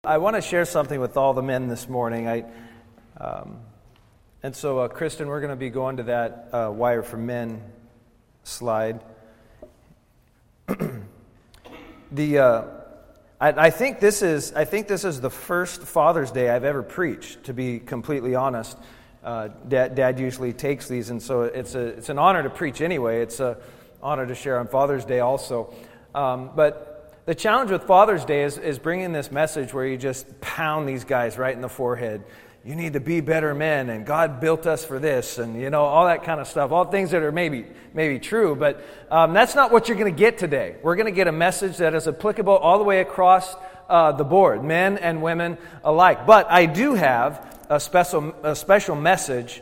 I want to share something with all the men this morning. So Kristen, we're going to be going to that Wire for Men slide. I think this is the first Father's Day I've ever preached, to be completely honest. Dad usually takes these, and so it's an honor to preach anyway. It's an honor to share on Father's Day also. But the challenge with Father's Day is bringing this message where you just pound these guys right in the forehead. You need to be better men, and God built us for this, and all that kind of stuff. All things that are maybe true, but that's not what you're going to get today. We're going to get a message that is applicable all the way across the board, men and women alike. But I do have a special message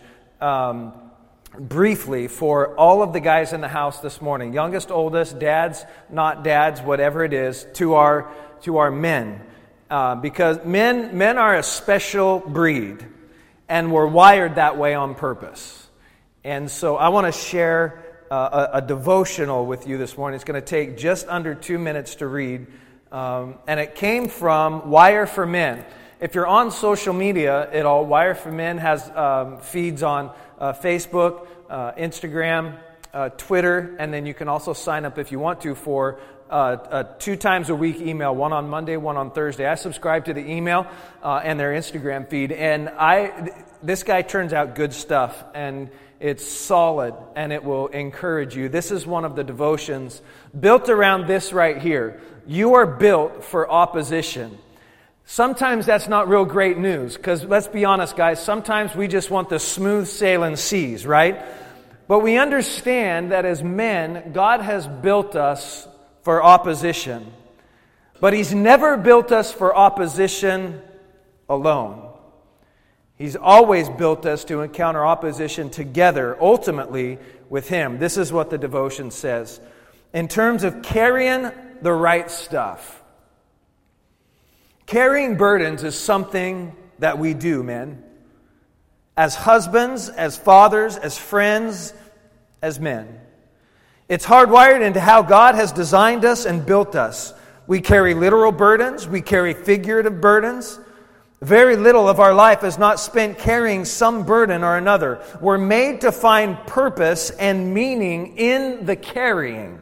briefly for all of the guys in the house this morning, youngest, oldest, dads, not dads, whatever it is, to our men, because men are a special breed, and we're wired that way on purpose. And so I want to share a devotional with you this morning. It's going to take just under 2 minutes to read, and it came from Wire for Men. If you're on social media at all, Wire for Men has feeds on Facebook, Instagram, Twitter, and then you can also sign up if you want to for 2 times a week email, one on Monday, one on Thursday. I subscribe to the email and their Instagram feed, and this guy turns out good stuff, and it's solid, and it will encourage you. This is one of the devotions built around this right here. You are built for opposition. Sometimes that's not real great news, because let's be honest, guys, sometimes we just want the smooth sailing seas, right? But we understand that as men, God has built us for opposition. But He's never built us for opposition alone. He's always built us to encounter opposition together, ultimately with Him. This is what the devotion says. In terms of carrying the right stuff. Carrying burdens is something that we do, men. As husbands, as fathers, as friends, as men. It's hardwired into how God has designed us and built us. We carry literal burdens. We carry figurative burdens. Very little of our life is not spent carrying some burden or another. We're made to find purpose and meaning in the carrying.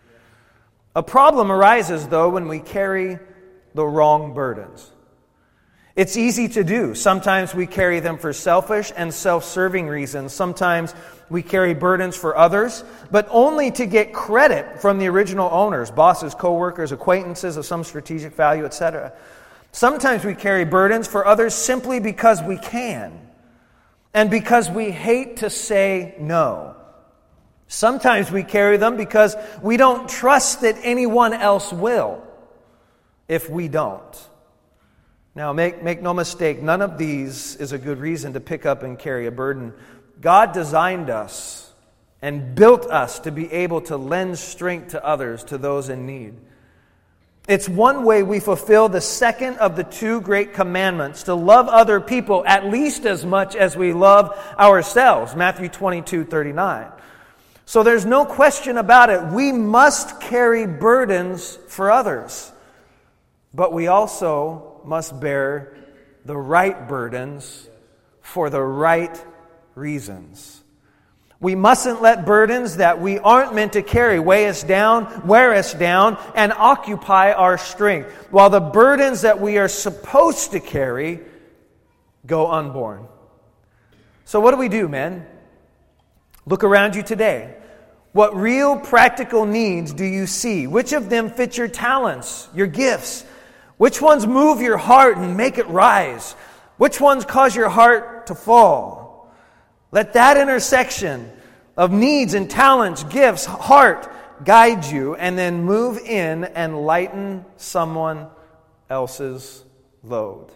A problem arises, though, when we carry the wrong burdens. It's easy to do. Sometimes we carry them for selfish and self-serving reasons. Sometimes we carry burdens for others, but only to get credit from the original owners, bosses, co-workers, acquaintances of some strategic value, etc. Sometimes we carry burdens for others simply because we can, and because we hate to say no. Sometimes we carry them because we don't trust that anyone else will. If we don't. Now, make no mistake, none of these is a good reason to pick up and carry a burden. God designed us and built us to be able to lend strength to others, to those in need. It's one way we fulfill the second of the 2 great commandments, to love other people at least as much as we love ourselves, Matthew 22:39. So there's no question about it. We must carry burdens for others. But we also must bear the right burdens for the right reasons. We mustn't let burdens that we aren't meant to carry weigh us down, wear us down, and occupy our strength, while the burdens that we are supposed to carry go unborn. So what do we do, men? Look around you today. What real practical needs do you see? Which of them fit your talents, your gifts? Which ones move your heart and make it rise? Which ones cause your heart to fall? Let that intersection of needs and talents, gifts, heart guide you, and then move in and lighten someone else's load.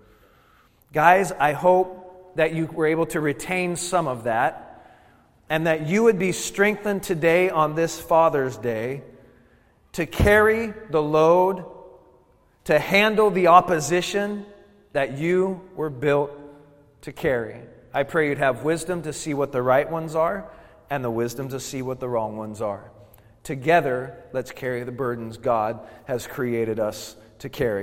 Guys, I hope that you were able to retain some of that, and that you would be strengthened today on this Father's Day to carry the load, to handle the opposition that you were built to carry. I pray you'd have wisdom to see what the right ones are and the wisdom to see what the wrong ones are. Together, let's carry the burdens God has created us to carry.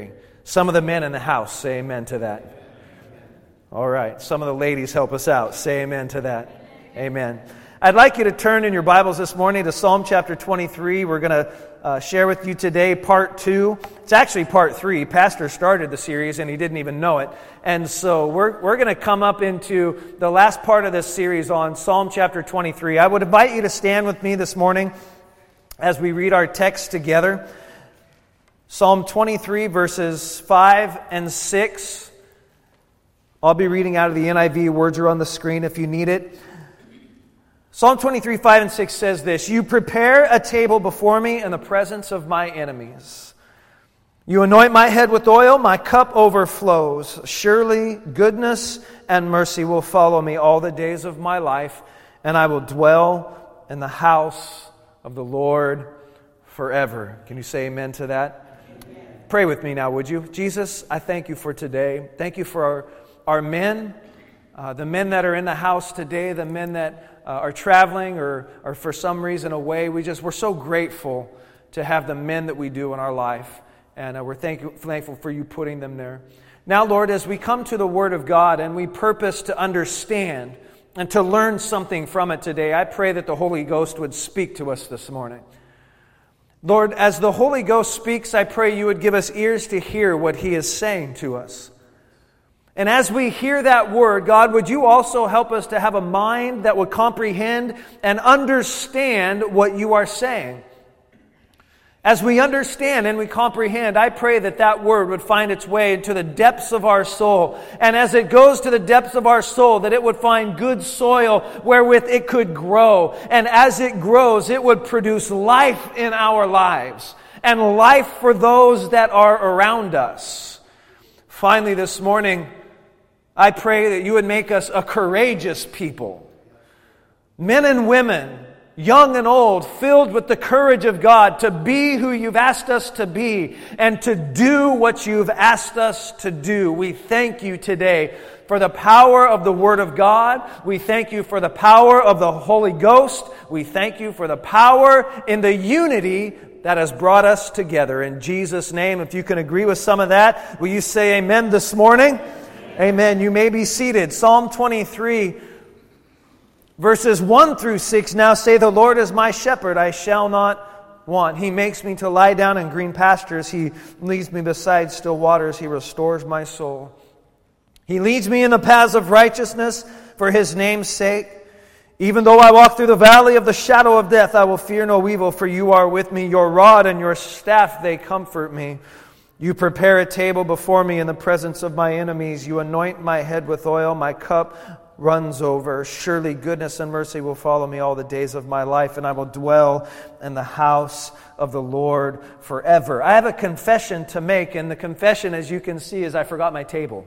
Some of the men in the house say amen to that. All right. Some of the ladies help us out. Say amen to that. Amen. I'd like you to turn in your Bibles this morning to Psalm chapter 23. We're going to share with you today part 2. It's actually part 3. Pastor started the series and he didn't even know it. And so we're going to come up into the last part of this series on Psalm chapter 23. I would invite you to stand with me this morning as we read our text together. Psalm 23 verses 5 and 6. I'll be reading out of the NIV. Words are on the screen if you need it. Psalm 23, 5 and 6 says this: You prepare a table before me in the presence of my enemies. You anoint my head with oil, my cup overflows. Surely goodness and mercy will follow me all the days of my life, and I will dwell in the house of the Lord forever. Can you say amen to that? Amen. Pray with me now, would you? Jesus, I thank you for today. Thank you for our men, the men that are in the house today, the men that are traveling or for some reason away. We're so grateful to have the men that we do in our life. And we're thankful for you putting them there. Now, Lord, as we come to the Word of God and we purpose to understand and to learn something from it today, I pray that the Holy Ghost would speak to us this morning. Lord, as the Holy Ghost speaks, I pray you would give us ears to hear what He is saying to us. And as we hear that word, God, would you also help us to have a mind that would comprehend and understand what you are saying? As we understand and we comprehend, I pray that that word would find its way into the depths of our soul. And as it goes to the depths of our soul, that it would find good soil wherewith it could grow. And as it grows, it would produce life in our lives and life for those that are around us. Finally, this morning, I pray that you would make us a courageous people. Men and women, young and old, filled with the courage of God to be who you've asked us to be and to do what you've asked us to do. We thank you today for the power of the Word of God. We thank you for the power of the Holy Ghost. We thank you for the power in the unity that has brought us together. In Jesus' name, if you can agree with some of that, will you say amen this morning? Amen. You may be seated. Psalm 23, verses 1 through 6 now say, The Lord is my shepherd, I shall not want. He makes me to lie down in green pastures. He leads me beside still waters. He restores my soul. He leads me in the paths of righteousness for His name's sake. Even though I walk through the valley of the shadow of death, I will fear no evil, for you are with me. Your rod and your staff, they comfort me. You prepare a table before me in the presence of my enemies. You anoint my head with oil. My cup runs over. Surely goodness and mercy will follow me all the days of my life, and I will dwell in the house of the Lord forever. I have a confession to make, and the confession, as you can see, is I forgot my table.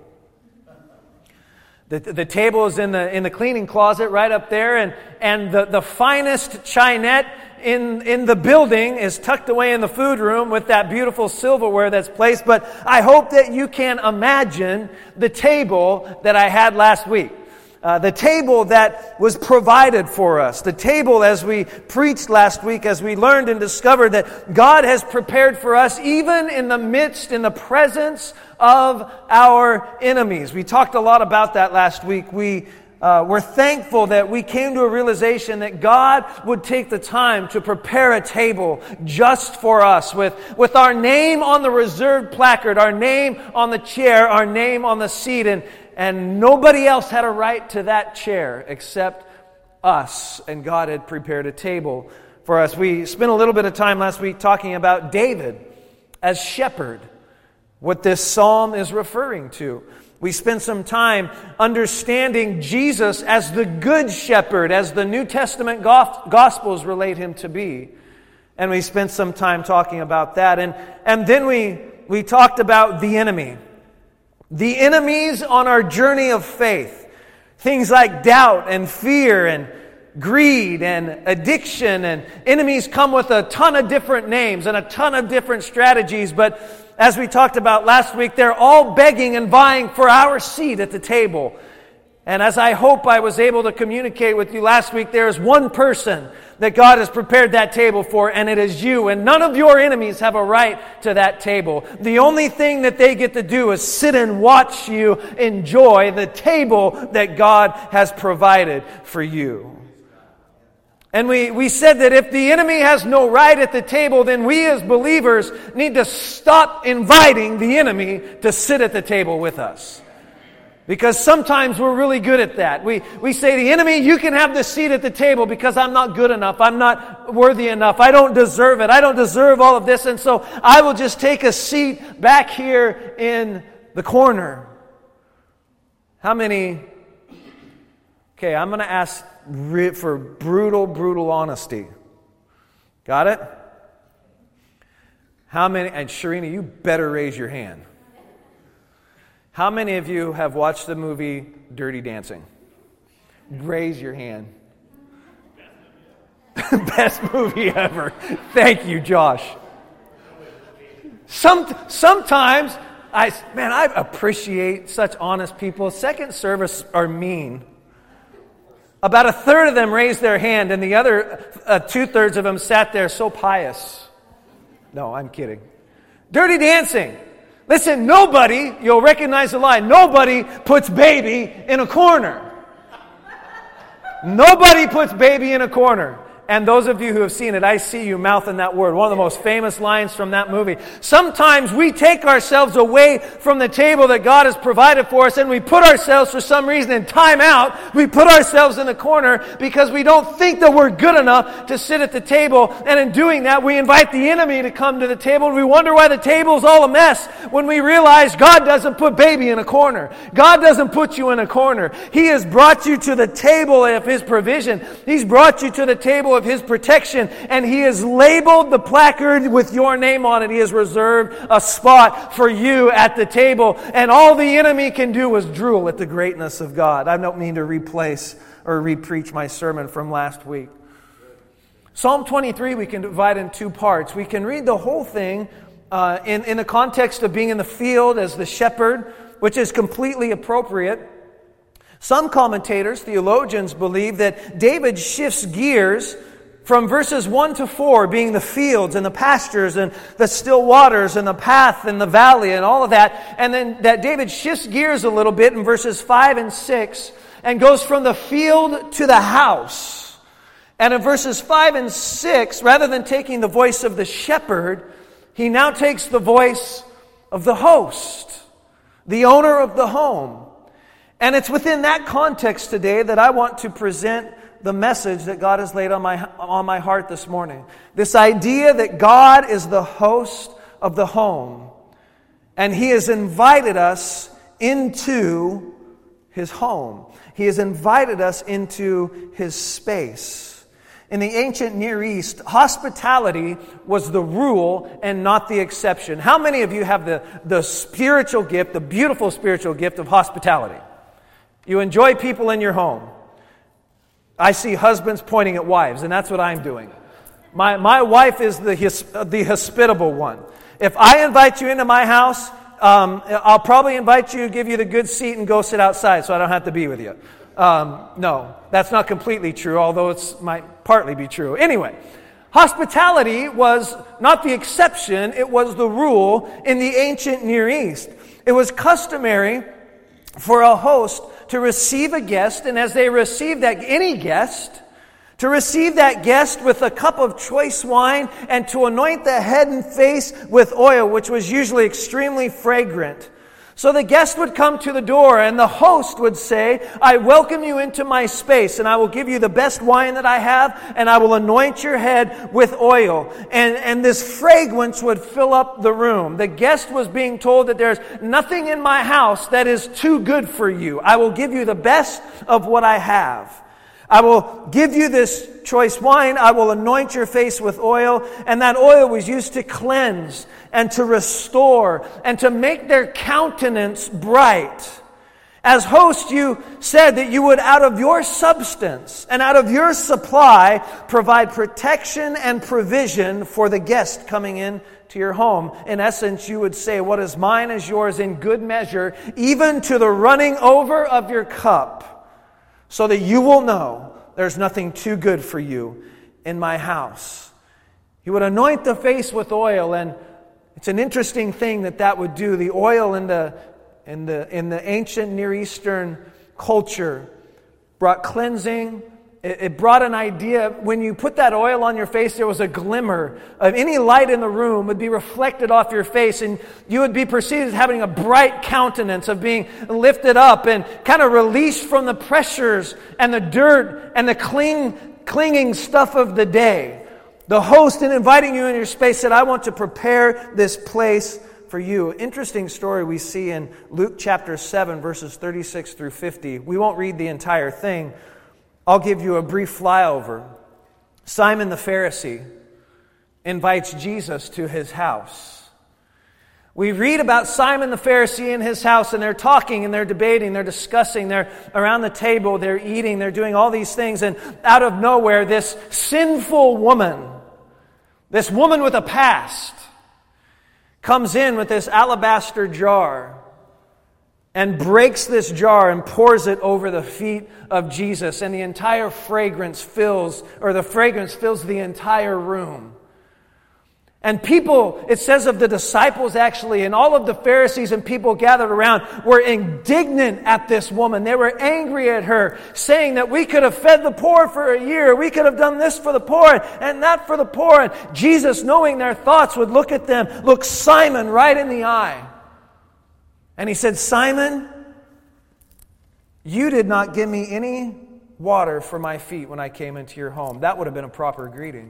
The table is in the cleaning closet right up there, and the finest chinette in the building is tucked away in the food room with that beautiful silverware that's placed. But I hope that you can imagine the table that I had last week. The table that was provided for us. The table, as we preached last week, as we learned and discovered that God has prepared for us even in the presence of our enemies. We talked a lot about that last week. We're thankful that we came to a realization that God would take the time to prepare a table just for us with our name on the reserved placard, our name on the chair, our name on the seat, and nobody else had a right to that chair except us. And God had prepared a table for us. We spent a little bit of time last week talking about David as shepherd, what this psalm is referring to. We spent some time understanding Jesus as the good shepherd, as the New Testament Gospels relate Him to be. And we spent some time talking about that. And then we talked about the enemy. The enemies on our journey of faith. Things like doubt and fear and greed and addiction. And enemies come with a ton of different names and a ton of different strategies. But as we talked about last week, they're all begging and vying for our seat at the table. And as I hope I was able to communicate with you last week, there is one person that God has prepared that table for, and it is you. And none of your enemies have a right to that table. The only thing that they get to do is sit and watch you enjoy the table that God has provided for you. And we said that if the enemy has no right at the table, then we as believers need to stop inviting the enemy to sit at the table with us. Because sometimes we're really good at that. We say, the enemy, you can have the seat at the table because I'm not good enough. I'm not worthy enough. I don't deserve it. I don't deserve all of this. And so I will just take a seat back here in the corner. How many... Okay, I'm going to ask for brutal honesty. Got it? How many... And Sharina, you better raise your hand. How many of you have watched the movie Dirty Dancing? Raise your hand. Best movie ever. Thank you, Josh. Sometimes, I appreciate such honest people. Second service are mean. About a third of them raised their hand, and the other 2/3 of them sat there so pious. No, I'm kidding. Dirty Dancing. Listen, nobody, you'll recognize the line, nobody puts baby in a corner. Nobody puts baby in a corner. And those of you who have seen it, I see you mouthing that word. One of the most famous lines from that movie. Sometimes we take ourselves away from the table that God has provided for us, and we put ourselves, for some reason, in time out. We put ourselves in the corner because we don't think that we're good enough to sit at the table. And in doing that, we invite the enemy to come to the table. And we wonder why the table's all a mess when we realize God doesn't put baby in a corner. God doesn't put you in a corner. He has brought you to the table of His provision. He's brought you to the table of His protection, and He has labeled the placard with your name on it. He has reserved a spot for you at the table, and all the enemy can do is drool at the greatness of God. I don't mean to replace or re-preach my sermon from last week. Psalm 23 we can divide in two parts. We can read the whole thing in the context of being in the field as the shepherd, which is completely appropriate. Some commentators, theologians, believe that David shifts gears from verses 1 to 4, being the fields and the pastures and the still waters and the path and the valley and all of that. And then that David shifts gears a little bit in verses 5 and 6 and goes from the field to the house. And in verses 5 and 6, rather than taking the voice of the shepherd, he now takes the voice of the host, the owner of the home. And it's within that context today that I want to present the message that God has laid on my heart this morning. This idea that God is the host of the home, and He has invited us into His home. He has invited us into His space. In the ancient Near East, hospitality was the rule and not the exception. How many of you have the spiritual gift, the beautiful spiritual gift of hospitality? You enjoy people in your home. I see husbands pointing at wives, and that's what I'm doing. My wife is the hospitable one. If I invite you into my house, I'll probably invite you, give you the good seat, and go sit outside so I don't have to be with you. No, that's not completely true, although it might partly be true. Anyway, hospitality was not the exception, it was the rule in the ancient Near East. It was customary for a host to receive a guest, and as they received any guest, to receive that guest with a cup of choice wine and to anoint the head and face with oil, which was usually extremely fragrant. So the guest would come to the door, and the host would say, I welcome you into my space, and I will give you the best wine that I have, and I will anoint your head with oil. And this fragrance would fill up the room. The guest was being told that there's nothing in my house that is too good for you. I will give you the best of what I have. I will give you this choice wine. I will anoint your face with oil. And that oil was used to cleanse and to restore and to make their countenance bright. As host, you said that you would, out of your substance and out of your supply, provide protection and provision for the guest coming in to your home. In essence, you would say, what is mine is yours in good measure, even to the running over of your cup. so that you will know there's nothing too good for you in my house. He would anoint the face with oil, and it's an interesting thing that would do. The oil in the ancient Near Eastern culture brought cleansing. It brought an idea. When you put that oil on your face, there was a glimmer of any light in the room would be reflected off your face, and you would be perceived as having a bright countenance, of being lifted up and kind of released from the pressures and the dirt and the clinging stuff of the day. The host, in inviting you in your space, said, I want to prepare this place for you. Interesting story we see in Luke chapter 7, verses 36 through 50. We won't read the entire thing. I'll give you a brief flyover. Simon the Pharisee invites Jesus to his house. We read about Simon the Pharisee in his house, and they're talking and they're debating, they're discussing, they're around the table, they're eating, they're doing all these things, and out of nowhere, this sinful woman, this woman with a past, comes in with this alabaster jar and breaks this jar and pours it over the feet of Jesus, and the fragrance fills the entire room. And people, it says of the disciples actually, and all of the Pharisees and people gathered around were indignant at this woman. They were angry at her, saying that we could have fed the poor for a year. We could have done this for the poor and that for the poor. And Jesus, knowing their thoughts, would look Simon right in the eye. And he said, Simon, you did not give me any water for my feet when I came into your home. That would have been a proper greeting.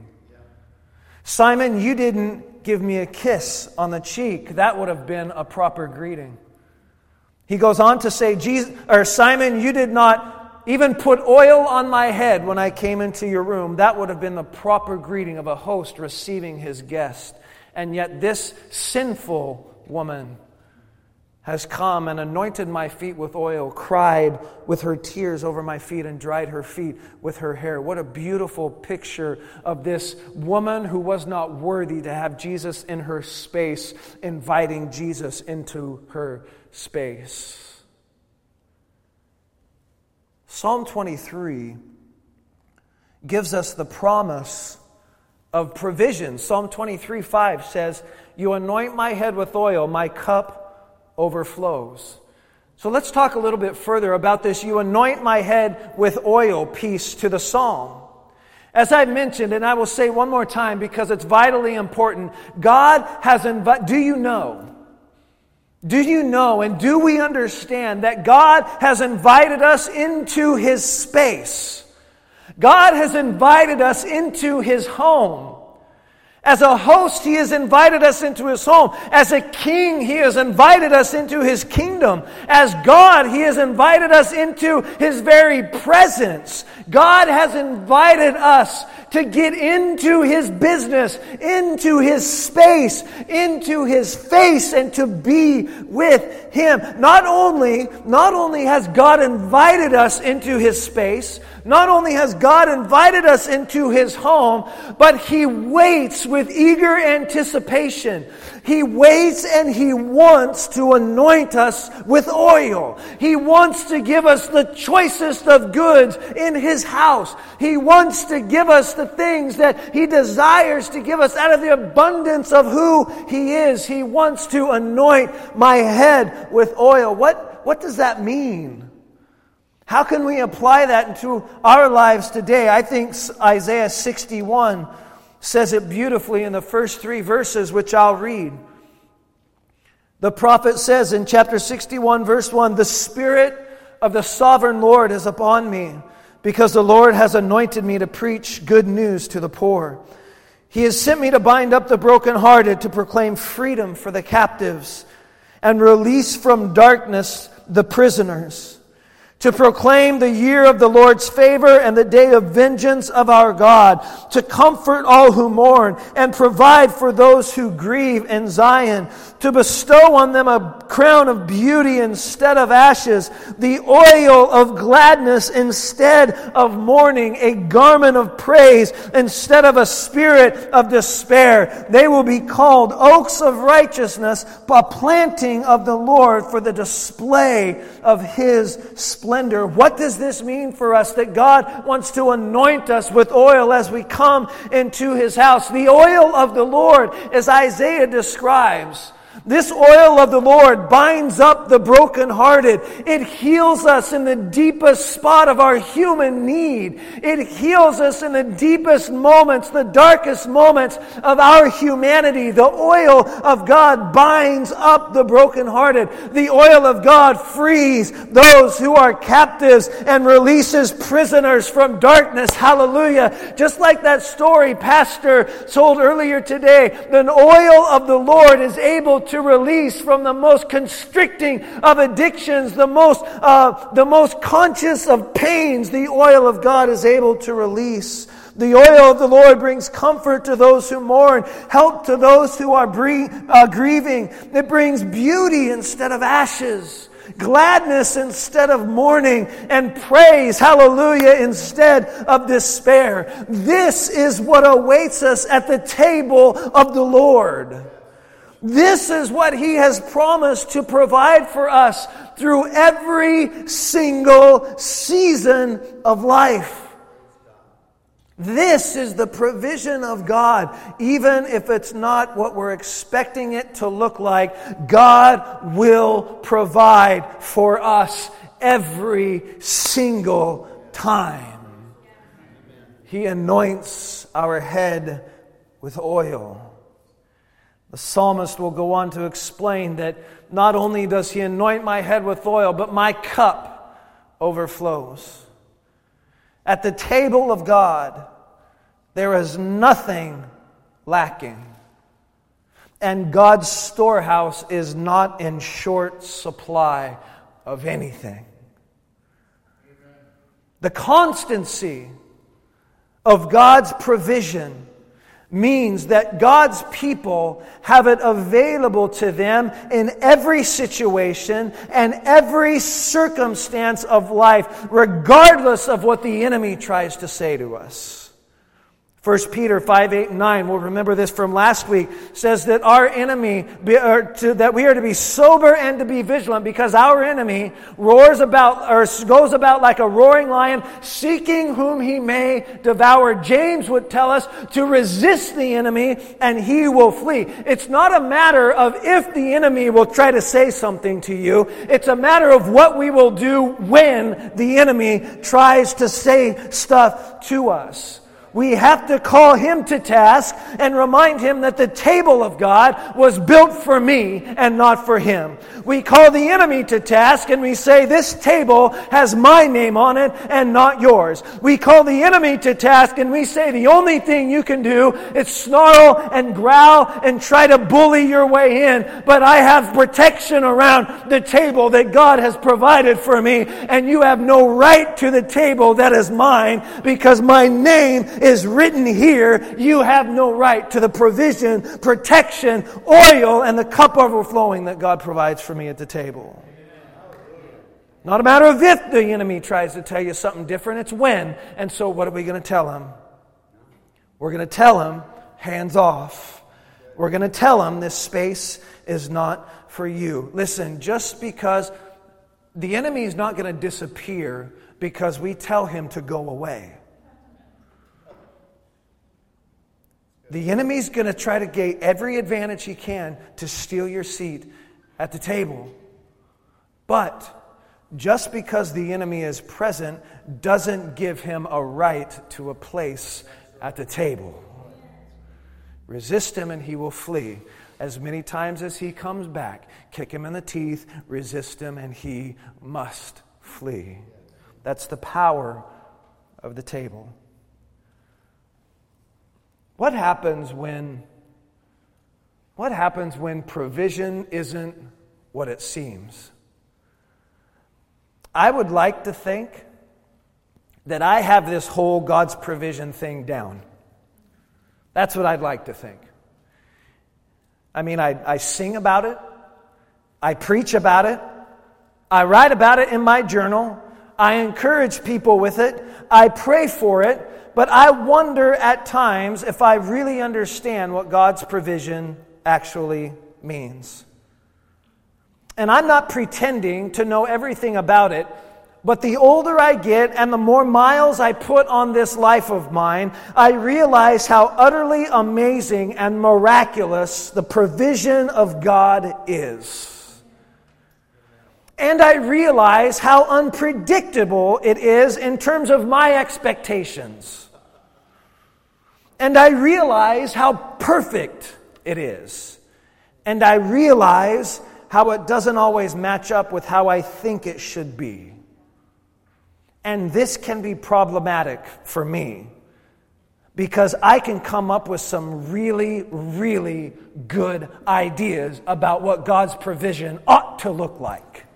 Simon, you didn't give me a kiss on the cheek. That would have been a proper greeting. He goes on to say, Simon, you did not even put oil on my head when I came into your room. That would have been the proper greeting of a host receiving his guest. And yet this sinful woman has come and anointed my feet with oil, cried with her tears over my feet, and dried her feet with her hair. What a beautiful picture of this woman who was not worthy to have Jesus in her space, inviting Jesus into her space. Psalm 23 gives us the promise of provision. Psalm 23:5 says, you anoint my head with oil, my cup overflows. So let's talk a little bit further about this you anoint my head with oil piece to the psalm. As I mentioned, and I will say one more time because it's vitally important, God has invited, do you know and do we understand that God has invited us into His space? God has invited us into His home. As a host, He has invited us into His home. As a king, He has invited us into His kingdom. As God, He has invited us into His very presence. God has invited us to get into His business, into His space, into His face, and to be with Him. Not only has God invited us into His space, not only has God invited us into His home, but He waits with eager anticipation. He waits and He wants to anoint us with oil. He wants to give us the choicest of goods in His house. He wants to give us the things that He desires to give us out of the abundance of who He is. He wants to anoint my head with oil. What does that mean? How can we apply that into our lives today? I think Isaiah 61 says it beautifully in the first 3 verses, which I'll read. The prophet says in chapter 61, verse 1, the Spirit of the sovereign Lord is upon me, because the Lord has anointed me to preach good news to the poor. He has sent me to bind up the brokenhearted, to proclaim freedom for the captives, and release from darkness the prisoners, to proclaim the year of the Lord's favor and the day of vengeance of our God, to comfort all who mourn and provide for those who grieve in Zion, to bestow on them a crown of beauty instead of ashes, the oil of gladness instead of mourning, a garment of praise instead of a spirit of despair. They will be called oaks of righteousness, a planting of the Lord for the display of His splendor. splendor. What does this mean for us? That God wants to anoint us with oil as we come into His house. The oil of the Lord, as Isaiah describes, this oil of the Lord binds up the brokenhearted. It heals us in the deepest spot of our human need. It heals us in the deepest moments, the darkest moments of our humanity. The oil of God binds up the brokenhearted. The oil of God frees those who are captives and releases prisoners from darkness. Hallelujah. Just like that story Pastor told earlier today, the oil of the Lord is able to release from the most constricting of addictions, the most conscious of pains. The oil of God is able to release. The oil of the Lord brings comfort to those who mourn, help to those who are grieving. It brings beauty instead of ashes, gladness instead of mourning, and praise, hallelujah, instead of despair. This is what awaits us at the table of the Lord. This is what He has promised to provide for us through every single season of life. This is the provision of God. Even if it's not what we're expecting it to look like, God will provide for us every single time. He anoints our head with oil. The psalmist will go on to explain that not only does He anoint my head with oil, but my cup overflows. At the table of God, there is nothing lacking. And God's storehouse is not in short supply of anything. The constancy of God's provision means that God's people have it available to them in every situation and every circumstance of life, regardless of what the enemy tries to say to us. 1 Peter 5, 8, and 9, we'll remember this from last week, says that our enemy, that we are to be sober and to be vigilant, because our enemy roars about, or goes about like a roaring lion, seeking whom he may devour. James would tell us to resist the enemy and he will flee. It's not a matter of if the enemy will try to say something to you. It's a matter of what we will do when the enemy tries to say stuff to us. We have to call him to task and remind him that the table of God was built for me and not for him. We call the enemy to task and we say, this table has my name on it and not yours. We call the enemy to task and we say, the only thing you can do is snarl and growl and try to bully your way in. But I have protection around the table that God has provided for me, and you have no right to the table that is mine, because my name is written here. You have no right to the provision, protection, oil, and the cup overflowing that God provides for me at the table. Not a matter of if the enemy tries to tell you something different, it's when. And so what are we going to tell him? We're going to tell him, hands off. We're going to tell him this space is not for you. Listen, just because the enemy is not going to disappear because we tell him to go away. The enemy's going to try to gain every advantage he can to steal your seat at the table. But just because the enemy is present doesn't give him a right to a place at the table. Resist him and he will flee. As many times as he comes back, kick him in the teeth, resist him, and he must flee. That's the power of the table. What happens when provision isn't what it seems? I would like to think that I have this whole God's provision thing down. That's what I'd like to think. I mean, I sing about it. I preach about it. I write about it in my journal. I encourage people with it. I pray for it. But I wonder at times if I really understand what God's provision actually means. And I'm not pretending to know everything about it, But the older I get and the more miles I put on this life of mine, I realize how utterly amazing and miraculous the provision of God is. And I realize how unpredictable it is in terms of my expectations. And I realize how perfect it is. And I realize how it doesn't always match up with how I think it should be. And this can be problematic for me because I can come up with some really, really good ideas about what God's provision ought to look like.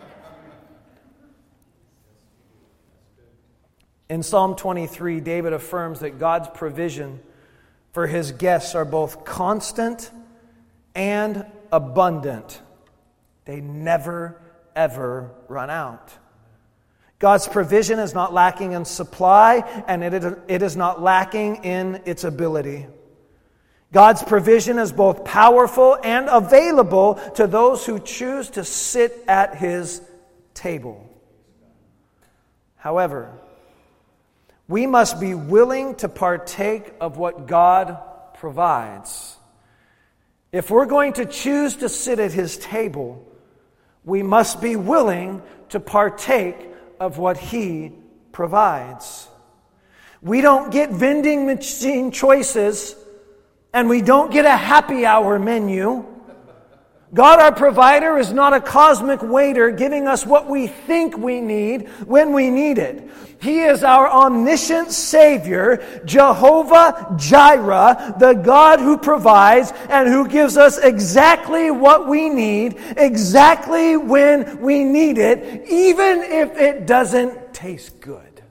In Psalm 23, David affirms that God's provision for his guests are both constant and abundant. They never, ever run out. God's provision is not lacking in supply, and it is not lacking in its ability. God's provision is both powerful and available to those who choose to sit at His table. However, we must be willing to partake of what God provides. If we're going to choose to sit at His table, we must be willing to partake of what He provides. We don't get vending machine choices, and we don't get a happy hour menu. God, our provider, is not a cosmic waiter giving us what we think we need when we need it. He is our omniscient Savior, Jehovah Jireh, the God who provides and who gives us exactly what we need, exactly when we need it, even if it doesn't taste good.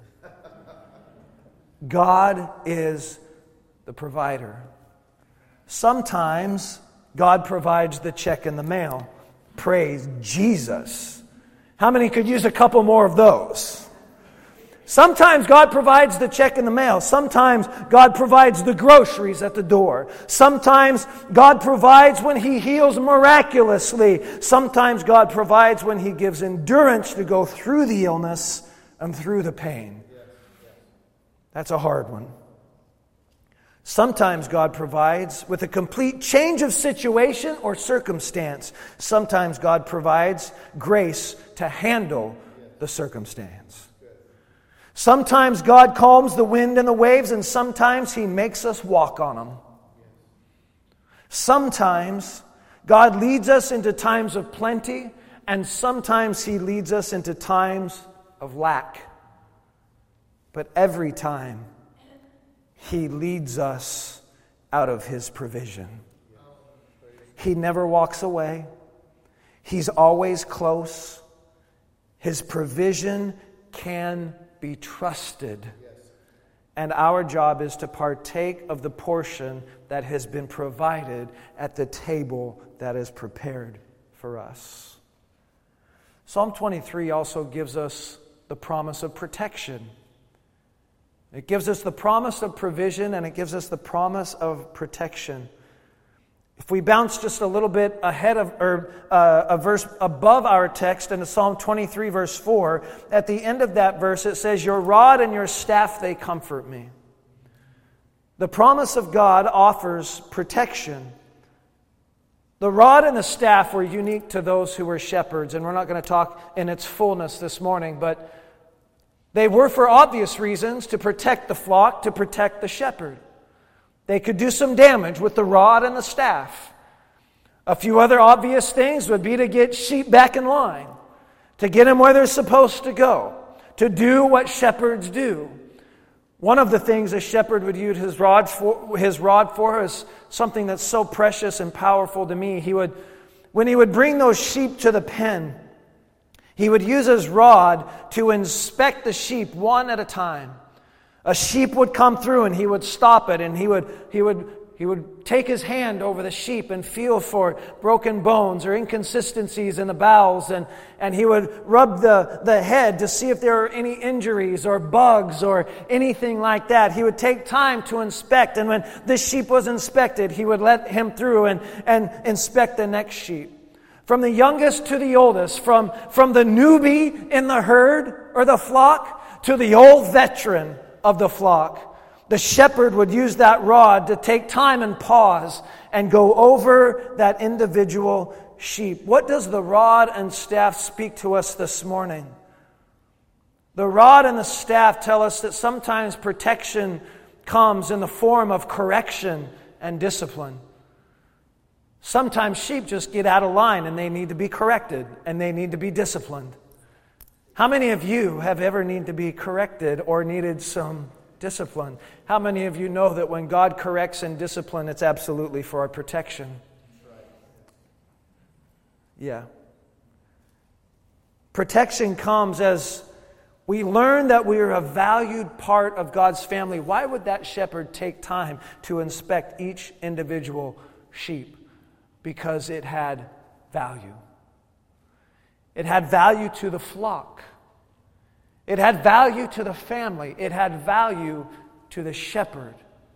God is the provider. Sometimes God provides the check in the mail. Praise Jesus. How many could use a couple more of those? Sometimes God provides the check in the mail. Sometimes God provides the groceries at the door. Sometimes God provides when He heals miraculously. Sometimes God provides when He gives endurance to go through the illness and through the pain. That's a hard one. Sometimes God provides with a complete change of situation or circumstance. Sometimes God provides grace to handle the circumstance. Sometimes God calms the wind and the waves, and sometimes He makes us walk on them. Sometimes God leads us into times of plenty, and sometimes He leads us into times of lack. But every time, He leads us out of His provision. He never walks away. He's always close. His provision can be trusted. And our job is to partake of the portion that has been provided at the table that is prepared for us. Psalm 23 also gives us the promise of protection. It gives us the promise of provision, and it gives us the promise of protection. If we bounce just a little bit ahead of, or a verse above our text into Psalm 23, verse 4, at the end of that verse it says, "Your rod and your staff, they comfort me." The promise of God offers protection. The rod and the staff were unique to those who were shepherds, and we're not going to talk in its fullness this morning, but they were, for obvious reasons, to protect the flock, to protect the shepherd. They could do some damage with the rod and the staff. A few other obvious things would be to get sheep back in line, to get them where they're supposed to go, to do what shepherds do. One of the things a shepherd would use his rod for is something that's so precious and powerful to me. When he would bring those sheep to the pen, he would use his rod to inspect the sheep one at a time. A sheep would come through and he would stop it, and he would take his hand over the sheep and feel for broken bones or inconsistencies in the bowels, and he would rub the head to see if there are any injuries or bugs or anything like that. He would take time to inspect, and when this sheep was inspected, he would let him through and inspect the next sheep. from the youngest to the oldest, from the newbie in the herd or the flock to the old veteran of the flock. The shepherd would use that rod to take time and pause and go over that individual sheep. What does the rod and staff speak to us this morning? The rod and the staff tell us that sometimes protection comes in the form of correction and discipline. Sometimes sheep just get out of line and they need to be corrected and they need to be disciplined. How many of you have ever needed to be corrected or needed some discipline? How many of you know that when God corrects and discipline, it's absolutely for our protection? Yeah. Protection comes as we learn that we are a valued part of God's family. Why would that shepherd take time to inspect each individual sheep? Because it had value. It had value to the flock. It had value to the family. It had value to the shepherd.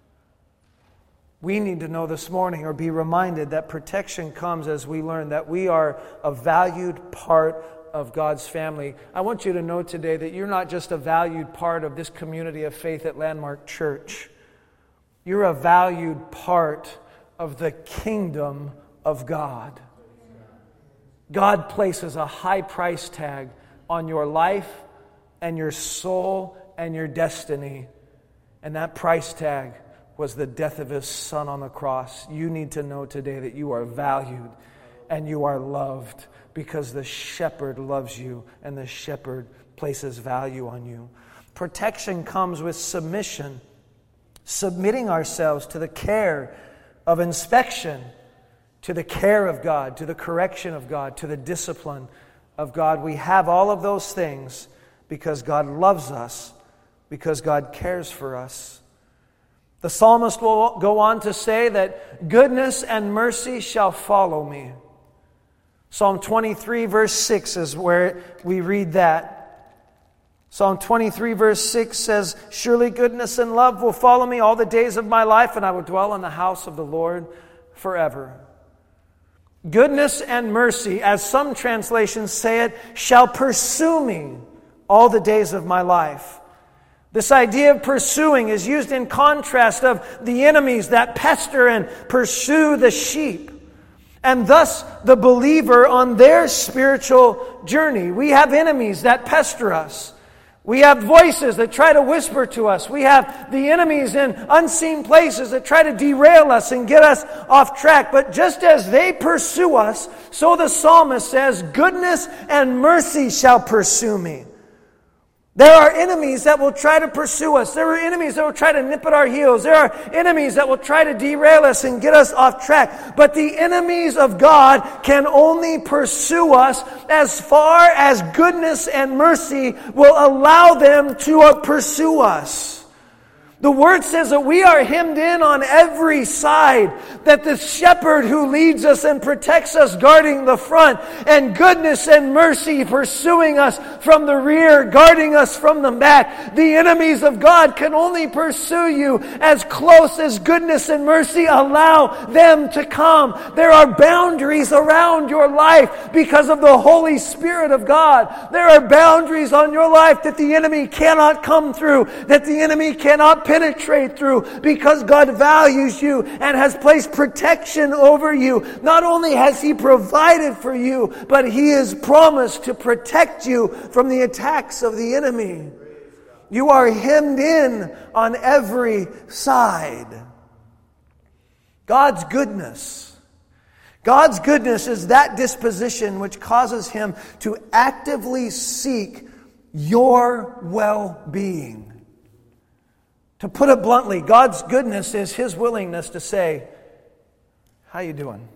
We need to know this morning or be reminded that protection comes as we learn that we are a valued part of God's family. I want you to know today that you're not just a valued part of this community of faith at Landmark Church. You're a valued part of the kingdom of God. God places a high price tag on your life and your soul and your destiny. And that price tag was the death of His Son on the cross. You need to know today that you are valued and you are loved because the shepherd loves you and the shepherd places value on you. Protection comes with submission, submitting ourselves to the care of inspection, to the care of God, to the correction of God, to the discipline of God. We have all of those things because God loves us, because God cares for us. The psalmist will go on to say that goodness and mercy shall follow me. Psalm 23 verse 6 is where we read that. Psalm 23 verse 6 says, surely goodness and love will follow me all the days of my life, and I will dwell in the house of the Lord forever. Goodness and mercy, as some translations say it, shall pursue me all the days of my life. This idea of pursuing is used in contrast of the enemies that pester and pursue the sheep, and thus the believer on their spiritual journey. We have enemies that pester us. We have voices that try to whisper to us. We have the enemies in unseen places that try to derail us and get us off track. But just as they pursue us, so the psalmist says, goodness and mercy shall pursue me. There are enemies that will try to pursue us. There are enemies that will try to nip at our heels. There are enemies that will try to derail us and get us off track. But the enemies of God can only pursue us as far as goodness and mercy will allow them to pursue us. The Word says that we are hemmed in on every side, that the shepherd who leads us and protects us guarding the front, and goodness and mercy pursuing us from the rear, guarding us from the back. The enemies of God can only pursue you as close as goodness and mercy allow them to come. There are boundaries around your life because of the Holy Spirit of God. There are boundaries on your life that the enemy cannot come through, that the enemy cannot penetrate through, because God values you and has placed protection over you. Not only has He provided for you, but He has promised to protect you from the attacks of the enemy. You are hemmed in on every side. God's goodness is that disposition which causes Him to actively seek your well-being. To put it bluntly, God's goodness is His willingness to say, how you doing?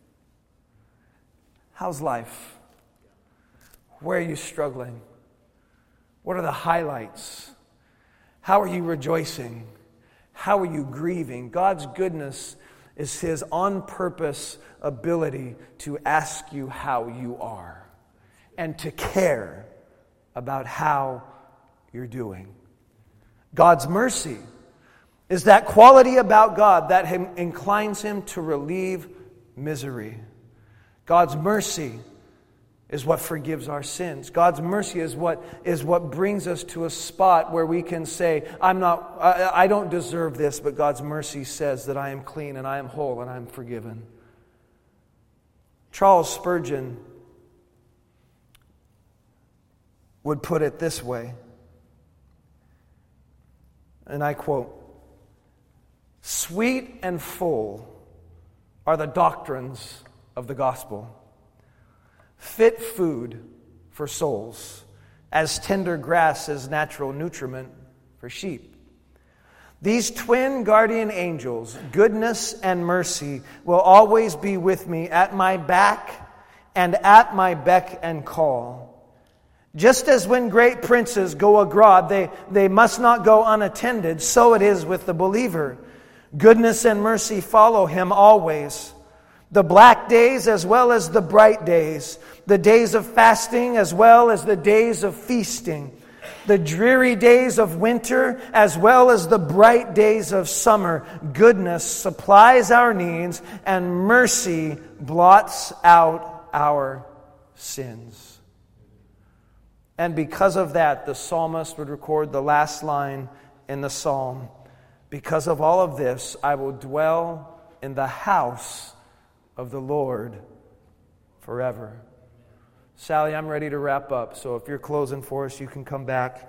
How's life? Where are you struggling? What are the highlights? How are you rejoicing? How are you grieving? God's goodness is His on-purpose ability to ask you how you are and to care about how you're doing. God's mercy is that quality about God that inclines Him to relieve misery. God's mercy is what forgives our sins. God's mercy is what brings us to a spot where we can say, I don't deserve this, but God's mercy says that I am clean and I am whole and I am forgiven. Charles Spurgeon would put it this way, and I quote, "Sweet and full are the doctrines of the gospel, fit food for souls, as tender grass is natural nutriment for sheep. These twin guardian angels, goodness and mercy, will always be with me at my back and at my beck and call. Just as when great princes go abroad, they must not go unattended, so it is with the believer. Goodness and mercy follow him always. The black days as well as the bright days, the days of fasting as well as the days of feasting, the dreary days of winter as well as the bright days of summer. Goodness supplies our needs and mercy blots out our sins." And because of that, the psalmist would record the last line in the psalm. "Because of all of this, I will dwell in the house of the Lord forever." Sally, I'm ready to wrap up, so if you're closing for us, you can come back.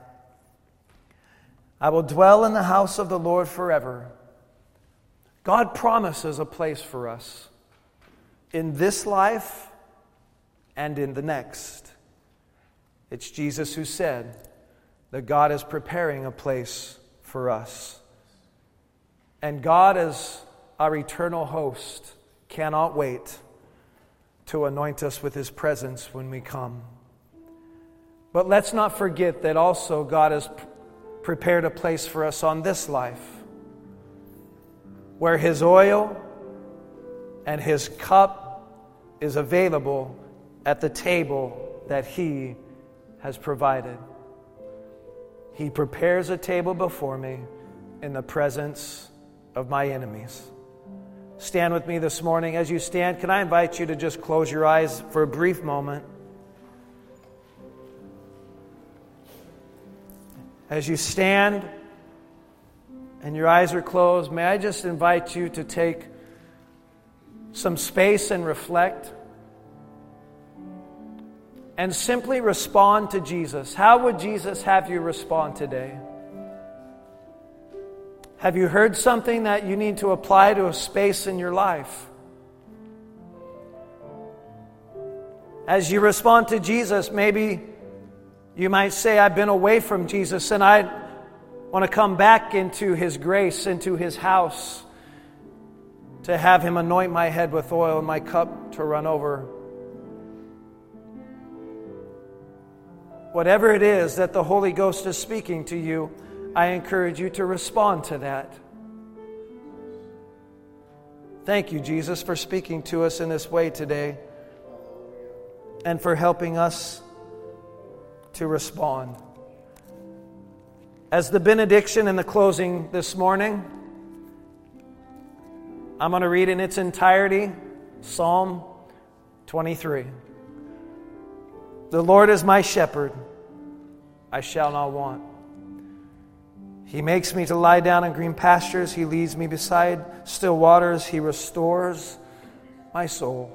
I will dwell in the house of the Lord forever. God promises a place for us in this life and in the next. It's Jesus who said that God is preparing a place for us. And God, as our eternal host, cannot wait to anoint us with His presence when we come. But let's not forget that also God has prepared a place for us on this life, where His oil and His cup is available at the table that He has provided. He prepares a table before me in the presence of my enemies. Stand with me this morning. As you stand, can I invite you to just close your eyes for a brief moment? As you stand and your eyes are closed, may I just invite you to take some space and reflect and simply respond to Jesus. How would Jesus have you respond today? Have you heard something that you need to apply to a space in your life? As you respond to Jesus, maybe you might say, I've been away from Jesus and I want to come back into His grace, into His house, to have Him anoint my head with oil and my cup to run over. Whatever it is that the Holy Ghost is speaking to you, I encourage you to respond to that. Thank you, Jesus, for speaking to us in this way today and for helping us to respond. As the benediction and the closing this morning, I'm going to read in its entirety Psalm 23. The Lord is my shepherd, I shall not want. He makes me to lie down in green pastures. He leads me beside still waters. He restores my soul.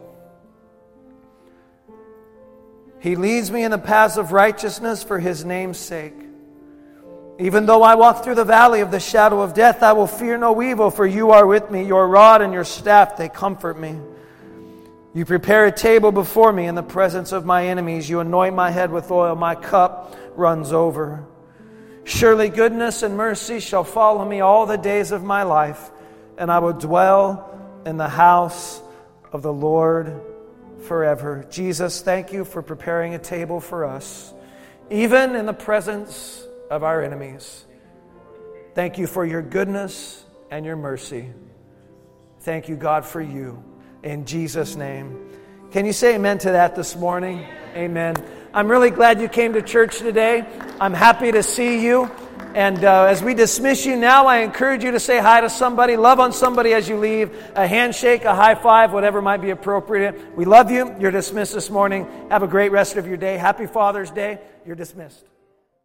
He leads me in the paths of righteousness for His name's sake. Even though I walk through the valley of the shadow of death, I will fear no evil, for You are with me. Your rod and Your staff, they comfort me. You prepare a table before me in the presence of my enemies. You anoint my head with oil. My cup runs over. Surely goodness and mercy shall follow me all the days of my life, and I will dwell in the house of the Lord forever. Jesus, thank You for preparing a table for us, even in the presence of our enemies. Thank You for Your goodness and Your mercy. Thank You, God, for You. In Jesus' name. Can you say amen to that this morning? Amen. I'm really glad you came to church today. I'm happy to see you. And as we dismiss you now, I encourage you to say hi to somebody, love on somebody as you leave, a handshake, a high five, whatever might be appropriate. We love you. You're dismissed this morning. Have a great rest of your day. Happy Father's Day. You're dismissed.